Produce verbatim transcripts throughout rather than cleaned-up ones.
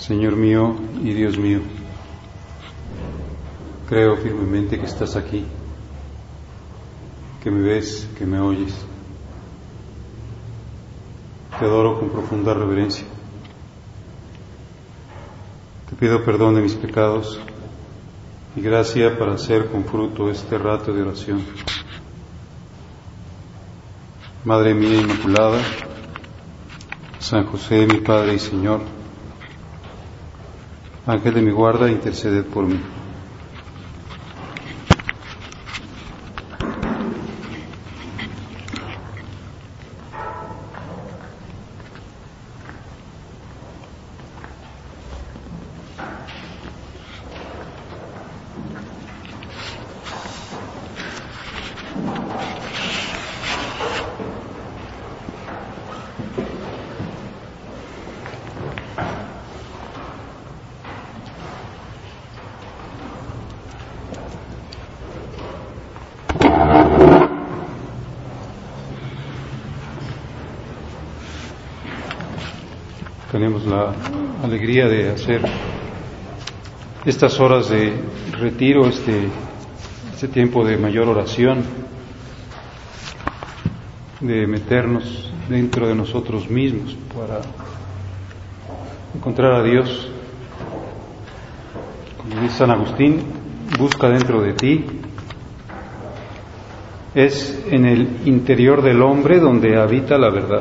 Señor mío y Dios mío, creo firmemente que estás aquí, que me ves, que me oyes. Te adoro con profunda reverencia. Te pido perdón de mis pecados y gracia para hacer con fruto este rato de oración. Madre mía Inmaculada, San José, mi Padre y Señor, Ángel de mi guarda, interceded por mí. Tenemos la alegría de hacer estas horas de retiro, este, este tiempo de mayor oración, de meternos dentro de nosotros mismos para encontrar a Dios. Como dice San Agustín, busca dentro de ti. Es en el interior del hombre donde habita la verdad.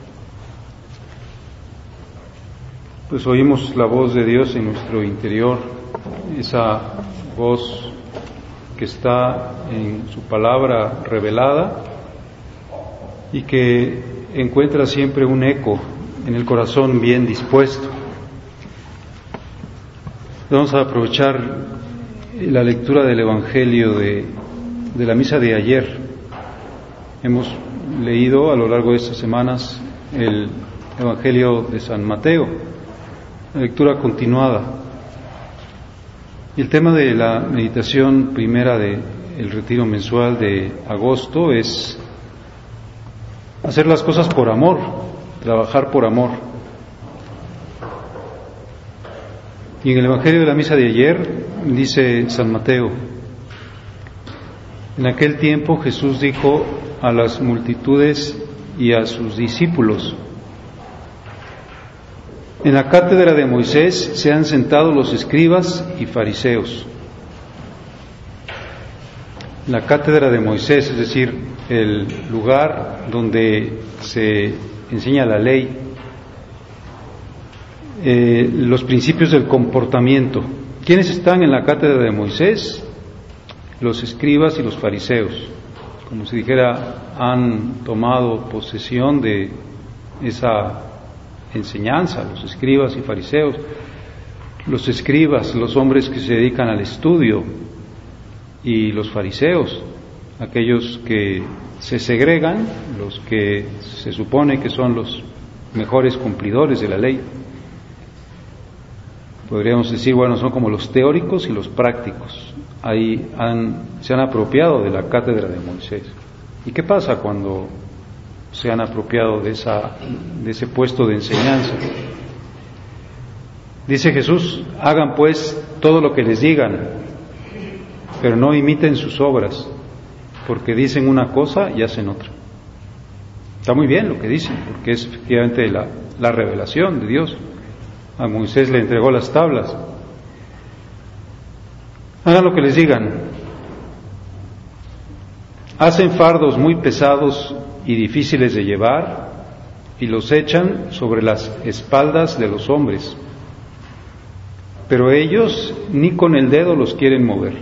Pues oímos la voz de Dios en nuestro interior, esa voz que está en su palabra revelada y que encuentra siempre un eco en el corazón bien dispuesto. Vamos a aprovechar la lectura del Evangelio de, de la misa de ayer. Hemos leído a lo largo de estas semanas el Evangelio de San Mateo, lectura continuada. Y el tema de la meditación primera del retiro mensual de agosto es hacer las cosas por amor, trabajar por amor. Y en el Evangelio de la misa de ayer dice San Mateo: en aquel tiempo Jesús dijo a las multitudes y a sus discípulos: en la cátedra de Moisés se han sentado los escribas y fariseos. La cátedra de Moisés, es decir, el lugar donde se enseña la ley, eh, los principios del comportamiento. ¿Quiénes están en la cátedra de Moisés? Los escribas y los fariseos. Como si dijera, han tomado posesión de esa enseñanza, los escribas y fariseos. Los escribas, los hombres que se dedican al estudio, y los fariseos, aquellos que se segregan, los que se supone que son los mejores cumplidores de la ley. Podríamos decir, bueno, son como los teóricos y los prácticos. Ahí han, se han apropiado de la cátedra de Moisés. ¿Y qué pasa cuando se han apropiado de, esa, de ese puesto de enseñanza? Dice Jesús: hagan pues todo lo que les digan, pero no imiten sus obras, porque dicen una cosa y hacen otra. Está muy bien lo que dicen, porque es efectivamente la, la revelación de Dios. A Moisés le entregó las tablas. Hagan lo que les digan. Hacen fardos muy pesados y difíciles de llevar y los echan sobre las espaldas de los hombres, pero ellos ni con el dedo los quieren mover.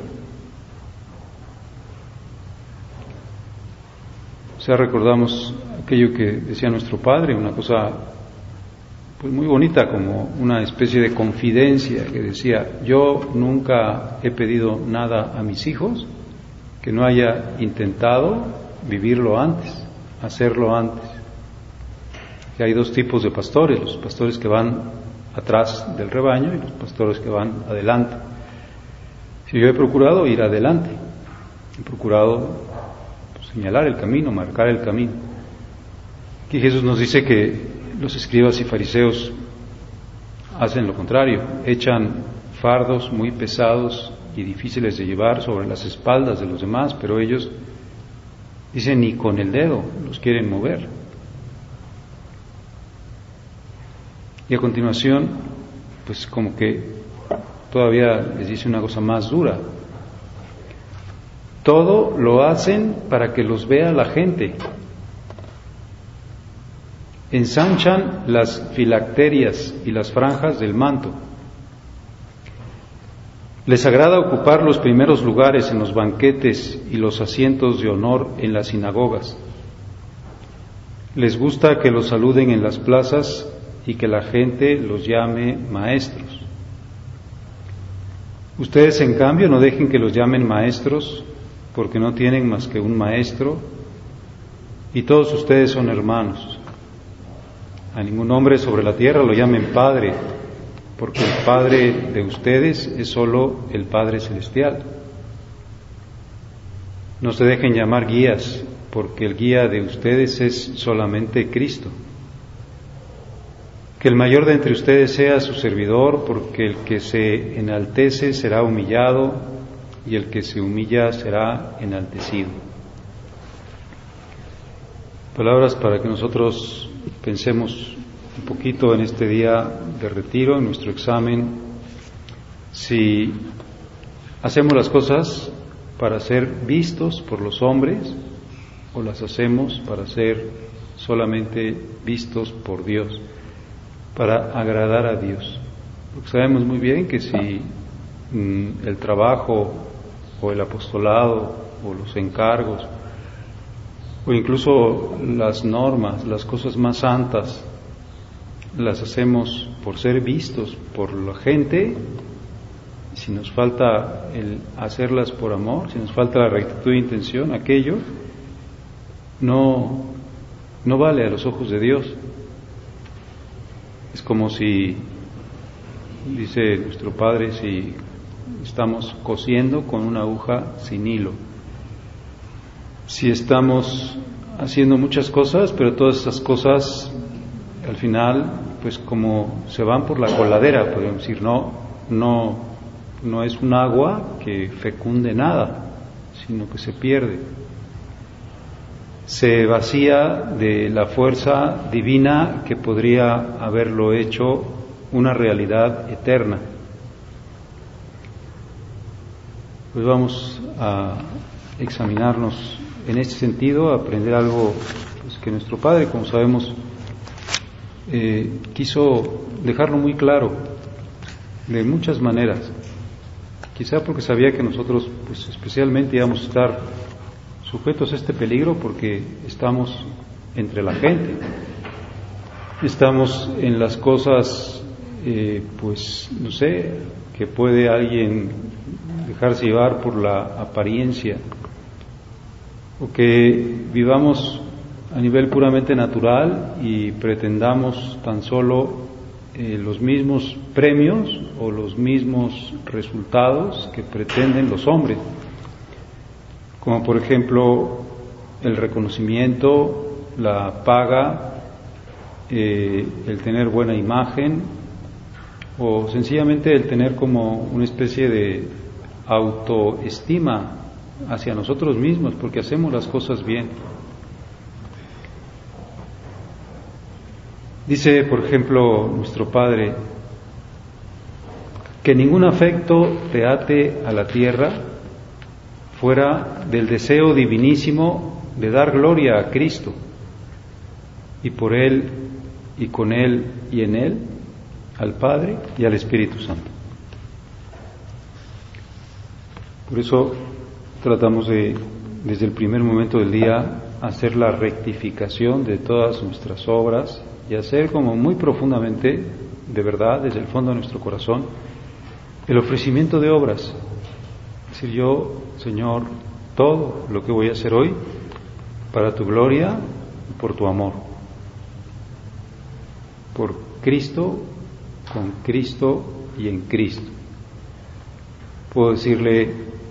O sea, recordamos aquello que decía nuestro padre, una cosa pues muy bonita, como una especie de confidencia, que decía: yo nunca he pedido nada a mis hijos que no haya intentado vivirlo antes, hacerlo antes. Y hay dos tipos de pastores: los pastores que van atrás del rebaño y los pastores que van adelante. Si yo he procurado ir adelante, he procurado pues, señalar el camino, marcar el camino. Aquí Jesús nos dice que los escribas y fariseos hacen lo contrario, echan fardos muy pesados y difíciles de llevar sobre las espaldas de los demás, pero ellos dicen ni con el dedo los quieren mover. Y a continuación, pues como que todavía les dice una cosa más dura. Todo lo hacen para que los vea la gente. Ensanchan las filacterias y las franjas del manto. Les agrada ocupar los primeros lugares en los banquetes y los asientos de honor en las sinagogas. Les gusta que los saluden en las plazas y que la gente los llame maestros. Ustedes, en cambio, no dejen que los llamen maestros, porque no tienen más que un maestro, y todos ustedes son hermanos. A ningún hombre sobre la tierra lo llamen Padre, porque el Padre de ustedes es solo el Padre Celestial. No se dejen llamar guías, porque el guía de ustedes es solamente Cristo. Que el mayor de entre ustedes sea su servidor, porque el que se enaltece será humillado, y el que se humilla será enaltecido. Palabras para que nosotros pensemos un poquito en este día de retiro, en nuestro examen, si hacemos las cosas para ser vistos por los hombres o las hacemos para ser solamente vistos por Dios, para agradar a Dios. Porque sabemos muy bien que si mm, el trabajo o el apostolado o los encargos o incluso las normas, las cosas más santas, las hacemos por ser vistos por la gente, y si nos falta el hacerlas por amor, si nos falta la rectitud de intención, aquello no, no vale a los ojos de Dios. Es como si, dice nuestro Padre, si estamos cosiendo con una aguja sin hilo. Si estamos haciendo muchas cosas, pero todas esas cosas al final, pues como se van por la coladera, podemos decir, no, no, no es un agua que fecunde nada, sino que se pierde. Se vacía de la fuerza divina que podría haberlo hecho una realidad eterna. Pues vamos a examinarnos en este sentido, a aprender algo pues, que nuestro Padre, como sabemos, eh, quiso dejarlo muy claro de muchas maneras. Quizá porque sabía que nosotros, pues especialmente, íbamos a estar sujetos a este peligro porque estamos entre la gente, estamos en las cosas, eh, pues no sé, que puede alguien dejarse llevar por la apariencia, o que vivamos a nivel puramente natural y pretendamos tan solo eh, los mismos premios o los mismos resultados que pretenden los hombres, como por ejemplo el reconocimiento, la paga, eh, el tener buena imagen, o sencillamente el tener como una especie de autoestima hacia nosotros mismos porque hacemos las cosas bien. Dice, por ejemplo, nuestro Padre, que ningún afecto te ate a la tierra fuera del deseo divinísimo de dar gloria a Cristo, y por Él, y con Él, y en Él, al Padre y al Espíritu Santo. Por eso tratamos de, desde el primer momento del día, hacer la rectificación de todas nuestras obras y hacer como muy profundamente, de verdad, desde el fondo de nuestro corazón, el ofrecimiento de obras. Es decir, yo, Señor, todo lo que voy a hacer hoy, para tu gloria y por tu amor. Por Cristo, con Cristo y en Cristo. Puedo decirle,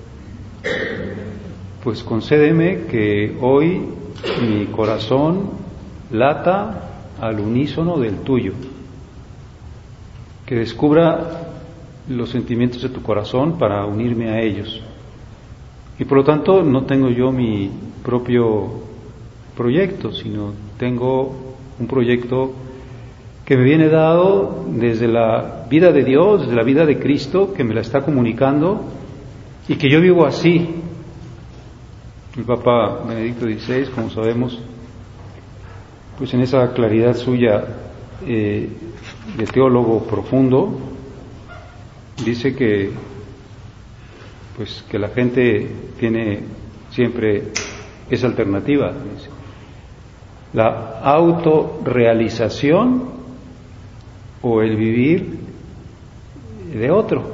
pues concédeme que hoy mi corazón lata al unísono del tuyo, que que descubra los sentimientos de tu corazón para unirme a ellos. Y por lo tanto no tengo yo mi propio proyecto, sino tengo un proyecto que me viene dado desde la vida de Dios, desde la vida de Cristo, que me la está comunicando y que yo vivo así. El Papa Benedicto dieciséis, como sabemos, pues en esa claridad suya eh, de teólogo profundo, dice que pues que la gente tiene siempre esa alternativa, dice, la autorrealización o el vivir de otro,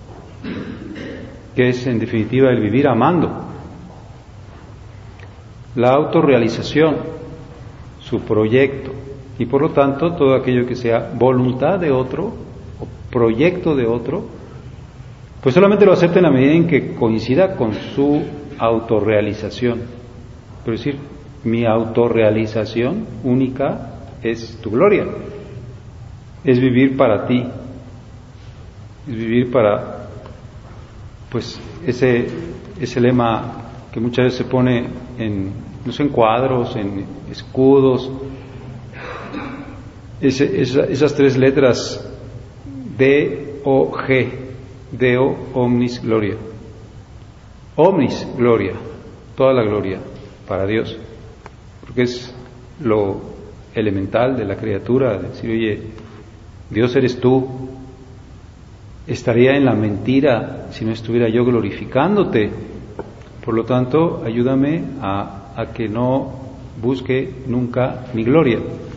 que es en definitiva el vivir amando. La autorrealización, su proyecto, y por lo tanto todo aquello que sea voluntad de otro o proyecto de otro, pues solamente lo acepta en la medida en que coincida con su autorrealización. Pero es decir, mi autorrealización única es tu gloria, es vivir para ti, es vivir para, pues, ese, ese lema que muchas veces se pone en, no sé, en cuadros, en escudos, ese, esa, esas tres letras D O G, Deo omnis gloria. Omnis gloria, toda la gloria para Dios, porque es lo elemental de la criatura, decir, oye, Dios eres tú. Estaría en la mentira si no estuviera yo glorificándote. Por lo tanto, ayúdame a, a que no busque nunca mi gloria.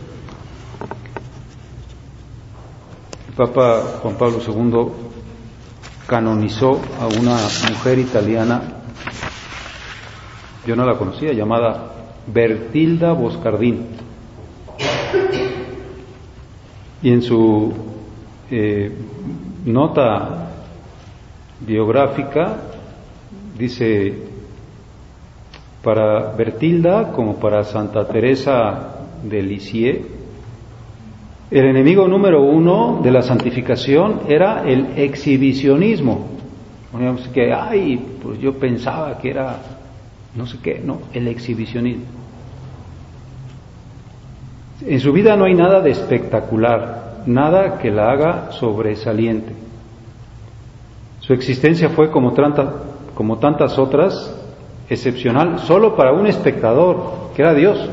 El Papa Juan Pablo segundo canonizó a una mujer italiana, yo no la conocía, llamada Bertilda Boscardin. Y en su eh, nota biográfica dice, para Bertilda, como para Santa Teresa de Lisieux, el enemigo número uno de la santificación era el exhibicionismo. Digamos que, ay, pues yo pensaba que era no sé qué, no, el exhibicionismo. En su vida no hay nada de espectacular, nada que la haga sobresaliente. Su existencia fue como, tanta, como tantas otras, excepcional solo para un espectador, que era Dios.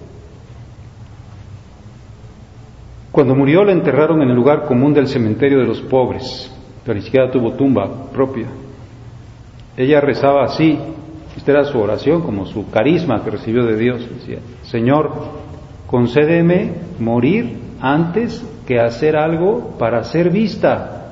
Cuando murió la enterraron en el lugar común del cementerio de los pobres, pero ni siquiera tuvo tumba propia. Ella rezaba así, esta era su oración, como su carisma que recibió de Dios. Decía, Señor, concédeme morir antes que hacer algo para ser vista.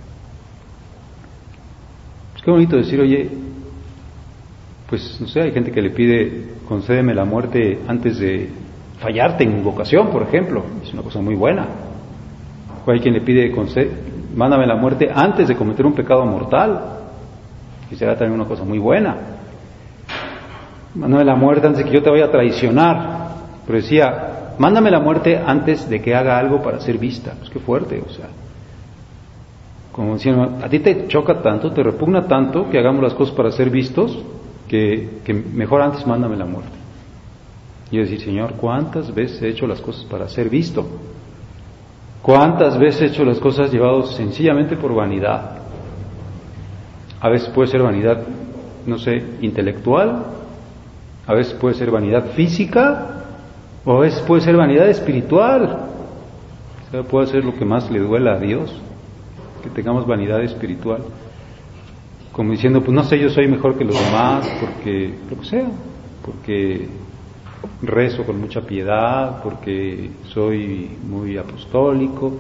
Es que bonito decir, oye, pues no sé, hay gente que le pide, concédeme la muerte antes de fallarte en mi vocación, por ejemplo, es una cosa muy buena. O hay quien le pide, mándame la muerte antes de cometer un pecado mortal, que será también una cosa muy buena. Mándame la muerte antes de que yo te vaya a traicionar. Pero decía, mándame la muerte antes de que haga algo para ser vista. Pues qué fuerte, o sea. Como decían, a ti te choca tanto, te repugna tanto que hagamos las cosas para ser vistos, que, que mejor antes mándame la muerte. Y yo decir, Señor, ¿cuántas veces he hecho las cosas para ser visto? ¿Cuántas veces he hecho las cosas llevados sencillamente por vanidad? A veces puede ser vanidad, no sé, intelectual, a veces puede ser vanidad física, o a veces puede ser vanidad espiritual. O sea, puede ser lo que más le duela a Dios, que tengamos vanidad espiritual. Como diciendo, pues no sé, yo soy mejor que los demás, porque, lo que sea, porque rezo con mucha piedad, porque soy muy apostólico,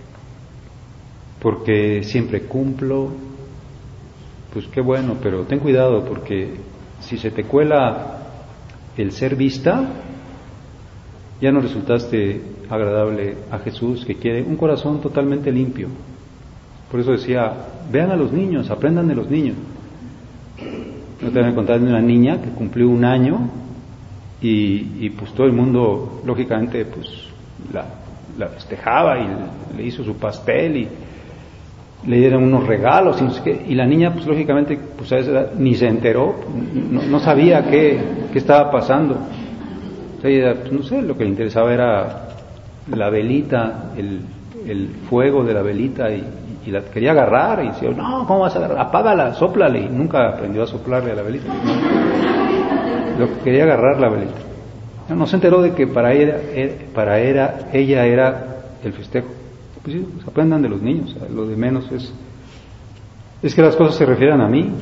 porque siempre cumplo. Pues qué bueno, pero ten cuidado, porque si se te cuela el ser vista, ya no resultaste agradable a Jesús, que quiere un corazón totalmente limpio. Por eso decía, vean a los niños, aprendan de los niños. No te voy a contar de una niña que cumplió un año y, y pues todo el mundo, lógicamente, pues la, la festejaba y le hizo su pastel y le dieron unos regalos y no sé qué, y la niña pues lógicamente pues a esa edad ni se enteró, no, no sabía qué, qué estaba pasando. O sea, ella, pues, no sé, lo que le interesaba era la velita, el, el fuego de la velita y, y la quería agarrar y decía, no, ¿cómo vas a agarrar? Apágala, sóplale, y nunca aprendió a soplarle a la velita. Lo que quería agarrar la velita. No, no se enteró de que para ella, para era, ella era el festejo. Pues sí, pues aprendan de los niños, lo de menos es es que las cosas se refieran a mí.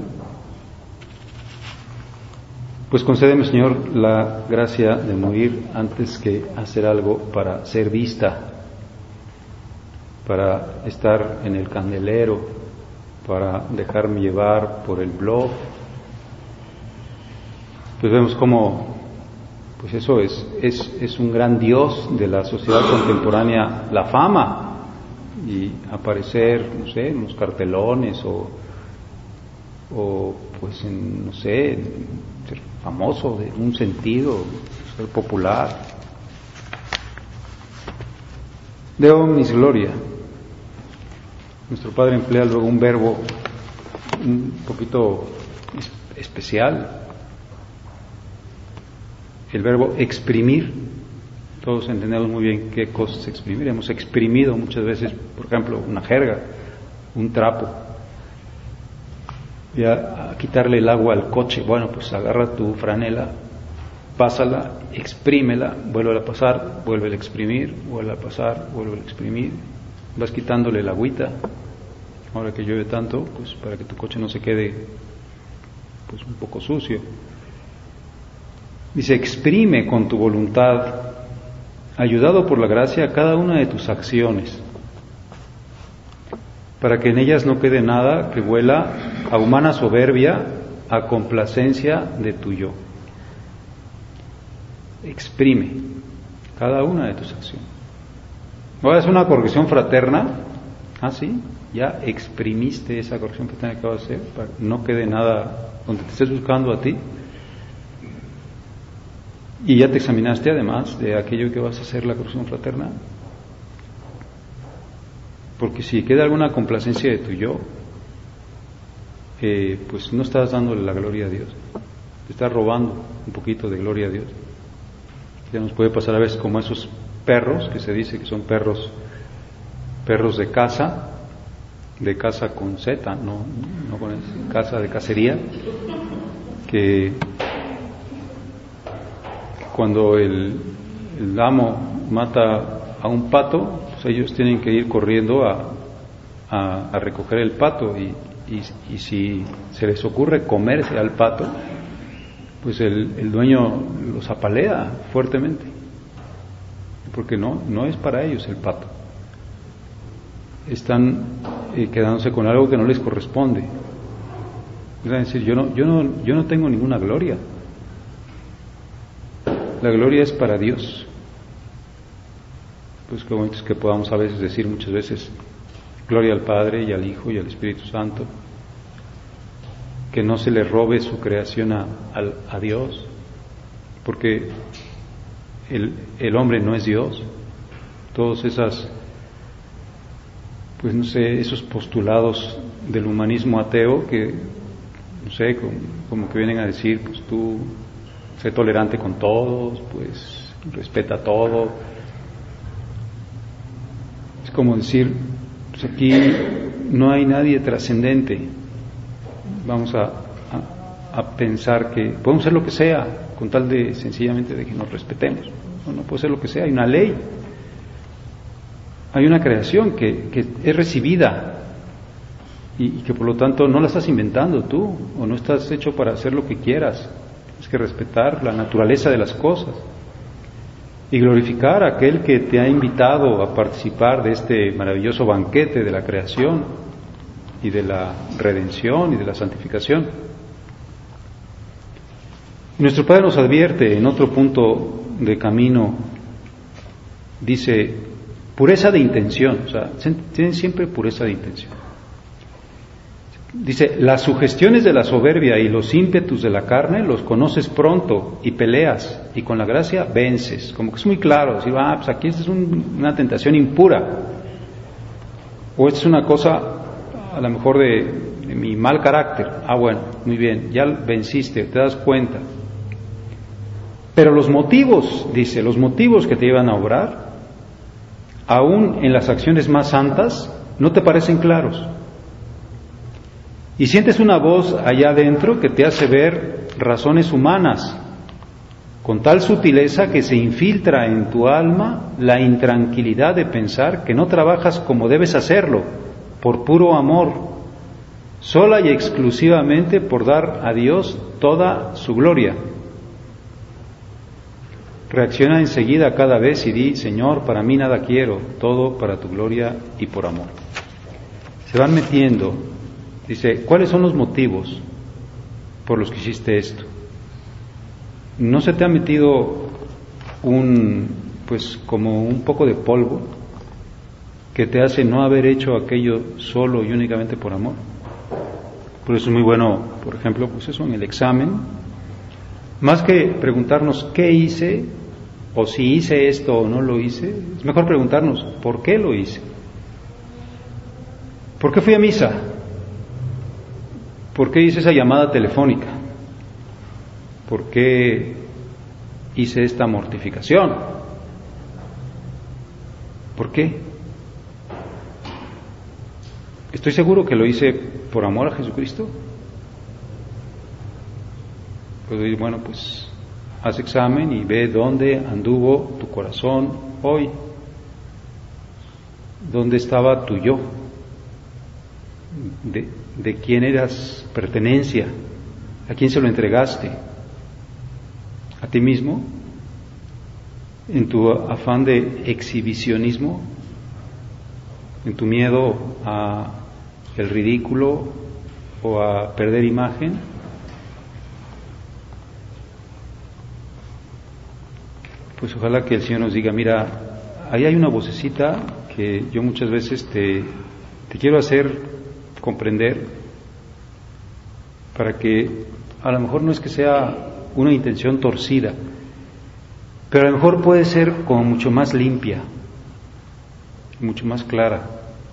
Pues concédeme, Señor, la gracia de morir antes que hacer algo para ser vista, para estar en el candelero, para dejarme llevar por el blog. Pues vemos cómo pues eso es, es, es un gran dios de la sociedad contemporánea, la fama. Y aparecer, no sé, en los cartelones o, o pues en, no sé, ser famoso de un sentido, ser popular. De omnis gloria. Nuestro Padre emplea luego un verbo un poquito especial, el verbo exprimir. Todos entendemos muy bien qué cosa es exprimir. Hemos exprimido muchas veces, por ejemplo, una jerga, un trapo. Y a, a quitarle el agua al coche, bueno, pues agarra tu franela, pásala, exprímela, vuelve a pasar, vuelve a exprimir, vuelve a pasar, vuelve a exprimir. Vas quitándole la agüita. Ahora que llueve tanto, pues para que tu coche no se quede pues un poco sucio. Dice, exprime con tu voluntad, ayudado por la gracia, cada una de tus acciones, para que en ellas no quede nada que huela a humana soberbia, a complacencia de tu yo. Exprime cada una de tus acciones. Ahora es una corrección fraterna, ¿ah, sí? Ya exprimiste esa corrección que te acabo de hacer, para que no quede nada donde te estés buscando a ti. Y ya te examinaste además de aquello que vas a hacer la corrección fraterna. Porque si queda alguna complacencia de tu yo, eh, pues no estás dándole la gloria a Dios. Te estás robando un poquito de gloria a Dios. Ya nos puede pasar a veces como esos perros, que se dice que son perros, perros de caza, de caza con Z, no, no con caza de cacería, que cuando el, el amo mata a un pato, pues ellos tienen que ir corriendo a, a, a recoger el pato y, y, y si se les ocurre comerse al pato, pues el, el dueño los apalea fuertemente, porque no, no es para ellos el pato. Están eh, quedándose con algo que no les corresponde. Es decir, yo no, yo no, yo no tengo ninguna gloria. La gloria es para Dios. Pues qué bonito es que podamos a veces decir muchas veces gloria al Padre y al Hijo y al Espíritu Santo, que no se le robe su creación a, a, a Dios, porque el, el hombre no es Dios. Todos esas, pues no sé, esos postulados del humanismo ateo que, no sé, como, como que vienen a decir, pues tú sé tolerante con todos, pues respeta todo. Es como decir, pues aquí no hay nadie trascendente. Vamos a, a, a pensar que podemos ser lo que sea, con tal de sencillamente de que nos respetemos. No, no puede ser lo que sea, hay una ley. Hay una creación que, que es recibida y, y que por lo tanto no la estás inventando tú, o no estás hecho para hacer lo que quieras. Tienes que respetar la naturaleza de las cosas y glorificar a aquel que te ha invitado a participar de este maravilloso banquete de la creación y de la redención y de la santificación. Y nuestro Padre nos advierte en otro punto de camino, dice, pureza de intención, o sea, tienen siempre pureza de intención. Dice, las sugestiones de la soberbia y los ímpetus de la carne los conoces pronto y peleas, y con la gracia vences. Como que es muy claro, decir, ah, pues aquí esta es un, una tentación impura, o esta es una cosa a lo mejor de, de mi mal carácter. Ah, bueno, muy bien, ya venciste, te das cuenta. Pero los motivos, dice, los motivos que te llevan a obrar, aún en las acciones más santas, no te parecen claros. Y sientes una voz allá adentro que te hace ver razones humanas, con tal sutileza que se infiltra en tu alma la intranquilidad de pensar que no trabajas como debes hacerlo, por puro amor, sola y exclusivamente por dar a Dios toda su gloria. Reacciona enseguida cada vez y di, Señor, para mí nada quiero, todo para tu gloria y por amor. Se van metiendo. Dice, ¿cuáles son los motivos por los que hiciste esto? ¿No se te ha metido un, pues como un poco de polvo que te hace no haber hecho aquello solo y únicamente por amor? Por eso es muy bueno, por ejemplo, pues eso en el examen, más que preguntarnos qué hice, o si hice esto o no lo hice, es mejor preguntarnos por qué lo hice. ¿Por qué fui a misa? ¿Por qué hice esa llamada telefónica? ¿Por qué hice esta mortificación? ¿Por qué? ¿Estoy seguro que lo hice por amor a Jesucristo? Puedo decir, bueno, pues haz examen y ve dónde anduvo tu corazón hoy. ¿Dónde estaba tu yo? ¿De, de quién eras pertenencia? ¿A quién se lo entregaste? ¿A ti mismo? ¿En tu afán de exhibicionismo? ¿En tu miedo a el ridículo o a perder imagen? Pues ojalá que el Señor nos diga, mira, ahí hay una vocecita que yo muchas veces te, te quiero hacer comprender, para que a lo mejor no es que sea una intención torcida, pero a lo mejor puede ser como mucho más limpia, mucho más clara.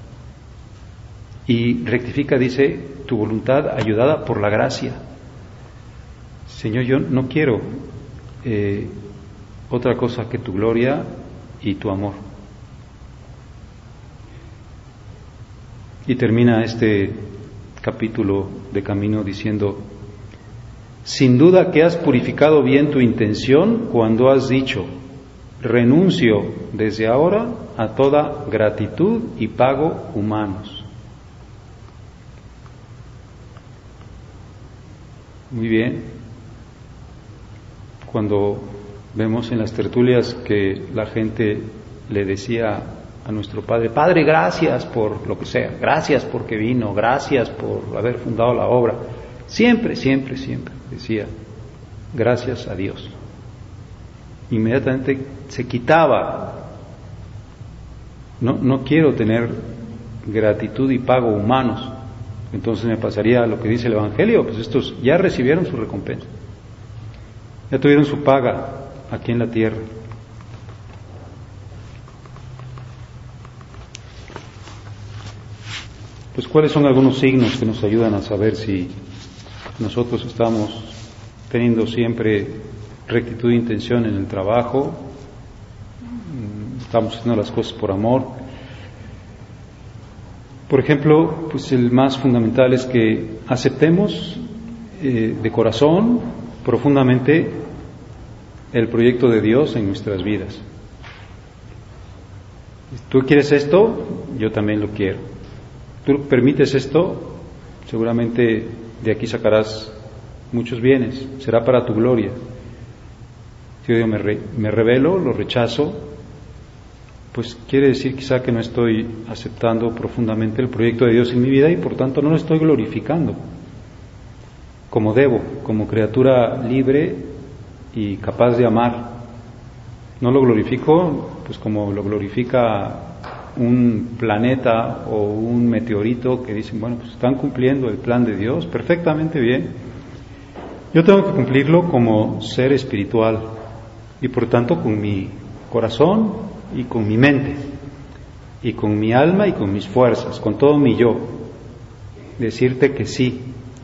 Y rectifica, dice, tu voluntad ayudada por la gracia. Señor, yo no quiero eh, otra cosa que tu gloria y tu amor. Y termina este capítulo de Camino diciendo, sin duda que has purificado bien tu intención cuando has dicho, renuncio desde ahora a toda gratitud y pago humanos. Muy bien. Cuando vemos en las tertulias que la gente le decía a nuestro Padre, Padre, gracias por lo que sea, gracias porque vino, gracias por haber fundado la obra. Siempre, siempre, siempre decía, gracias a Dios. Inmediatamente se quitaba. No, no quiero tener gratitud y pago humanos. Entonces me pasaría lo que dice el Evangelio, pues estos ya recibieron su recompensa. Ya tuvieron su paga aquí en la tierra. Pues ¿cuáles son algunos signos que nos ayudan a saber si nosotros estamos teniendo siempre rectitud de intención en el trabajo, estamos haciendo las cosas por amor? Por ejemplo, pues el más fundamental es que aceptemos eh, de corazón profundamente el proyecto de Dios en nuestras vidas. ¿Tú quieres esto? Yo también lo quiero. ¿Tú permites esto? Seguramente de aquí sacarás muchos bienes, será para tu gloria. Si yo me, re, me rebelo, lo rechazo, pues quiere decir quizá que no estoy aceptando profundamente el proyecto de Dios en mi vida y por tanto no lo estoy glorificando como debo, como criatura libre y capaz de amar. No lo glorifico pues como lo glorifica un planeta o un meteorito que dicen, bueno, pues están cumpliendo el plan de Dios perfectamente bien. Yo tengo que cumplirlo como ser espiritual y por tanto con mi corazón y con mi mente y con mi alma y con mis fuerzas, con todo mi yo, decirte que sí.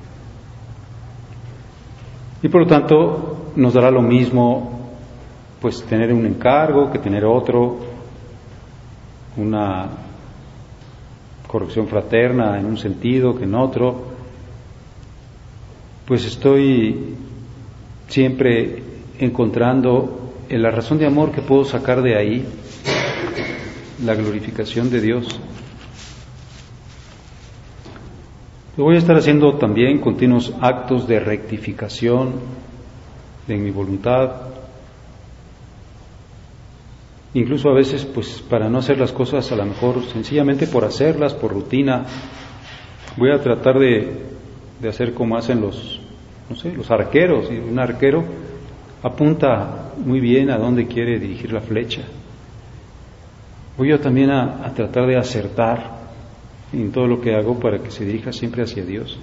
Y por lo tanto nos dará lo mismo pues tener un encargo que tener otro, una corrección fraterna en un sentido que en otro. Pues estoy siempre encontrando en la razón de amor que puedo sacar de ahí la glorificación de Dios. Yo voy a estar haciendo también continuos actos de rectificación en mi voluntad, incluso a veces pues para no hacer las cosas a lo mejor sencillamente por hacerlas, por rutina. Voy a tratar de, de hacer como hacen los, no sé, los arqueros. Y un arquero apunta muy bien a dónde quiere dirigir la flecha. Voy yo también a, a tratar de acertar en todo lo que hago para que se dirija siempre hacia Dios.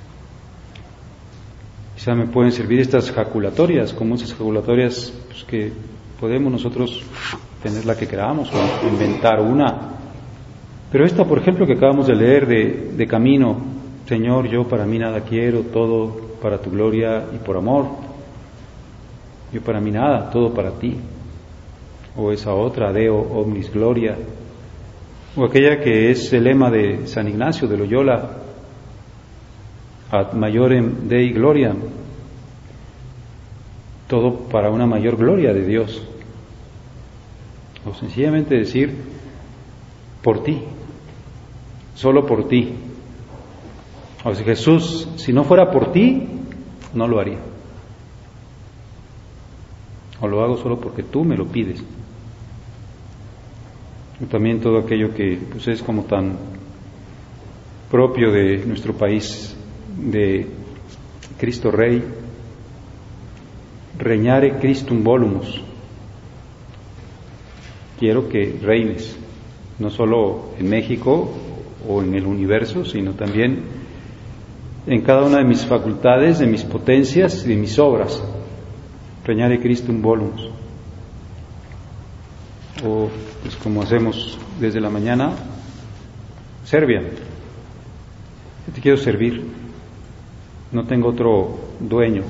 Quizá me pueden servir estas jaculatorias, como esas jaculatorias pues, que podemos nosotros tener la que queramos o inventar una. Pero esta, por ejemplo, que acabamos de leer de, de camino, Señor, yo para mí nada quiero, todo para tu gloria y por amor. Yo para mí nada, todo para ti. O esa otra, Deo omnis gloria. O aquella que es el lema de San Ignacio de Loyola, ad maiorem Dei gloriam, todo para una mayor gloria de Dios. O sencillamente decir, por ti, solo por ti. O sea, Jesús, si no fuera por ti, no lo haría. O lo hago solo porque tú me lo pides. Y también todo aquello que pues, es como tan propio de nuestro país, de Cristo Rey, regnare Christum volumus. Quiero que reines, no solo en México o en el universo, sino también en cada una de mis facultades, de mis potencias y de mis obras. Regnare Christum volumus. O pues como hacemos desde la mañana, serviam. Yo te quiero servir, no tengo otro dueño,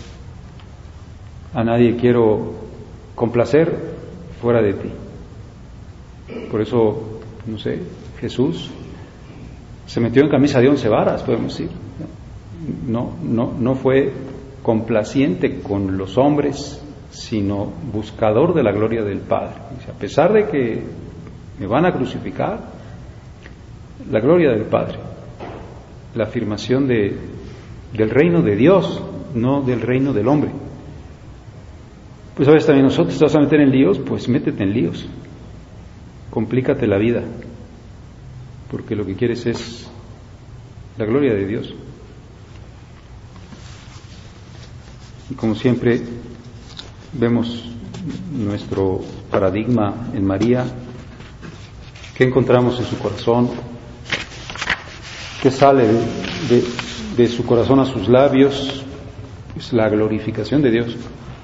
a nadie quiero complacer fuera de ti. Por eso, no sé, Jesús se metió en camisa de once varas, podemos decir. No, no, no fue complaciente con los hombres, sino buscador de la gloria del Padre. Dice, a pesar de que me van a crucificar, la gloria del Padre, la afirmación de, del reino de Dios, no del reino del hombre. Pues a veces también nosotros, te vas a meter en líos, pues métete en líos, complícate la vida, porque lo que quieres es la gloria de Dios. Y como siempre vemos nuestro paradigma en María, ¿qué encontramos en su corazón? ¿Qué sale de, de, de su corazón a sus labios? Es la glorificación de Dios.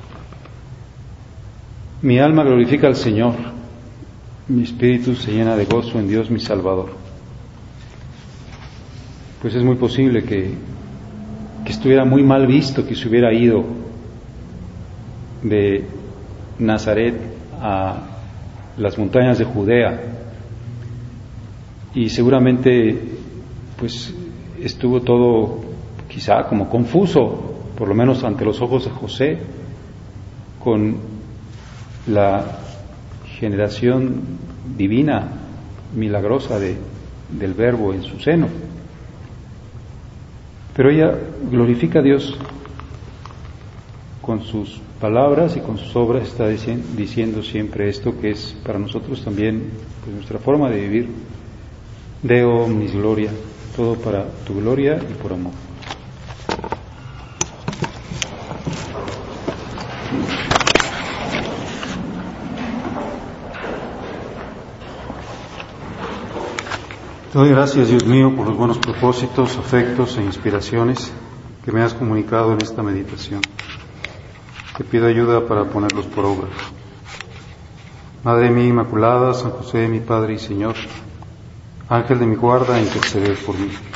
Mi alma glorifica al Señor, mi espíritu se llena de gozo en Dios mi Salvador. Pues es muy posible que, que estuviera muy mal visto que se hubiera ido de Nazaret a las montañas de Judea, y seguramente pues estuvo todo quizá como confuso, por lo menos ante los ojos de José, con la generación divina, milagrosa de, del Verbo en su seno. Pero ella glorifica a Dios con sus palabras y con sus obras, está diciendo, diciendo siempre esto que es para nosotros también pues, nuestra forma de vivir. Deo omnis gloria, todo para tu gloria y por amor. Te doy gracias, Dios mío, por los buenos propósitos, afectos e inspiraciones que me has comunicado en esta meditación. Te pido ayuda para ponerlos por obra. Madre mía Inmaculada, San José, mi Padre y Señor, Ángel de mi guarda, interceded por mí.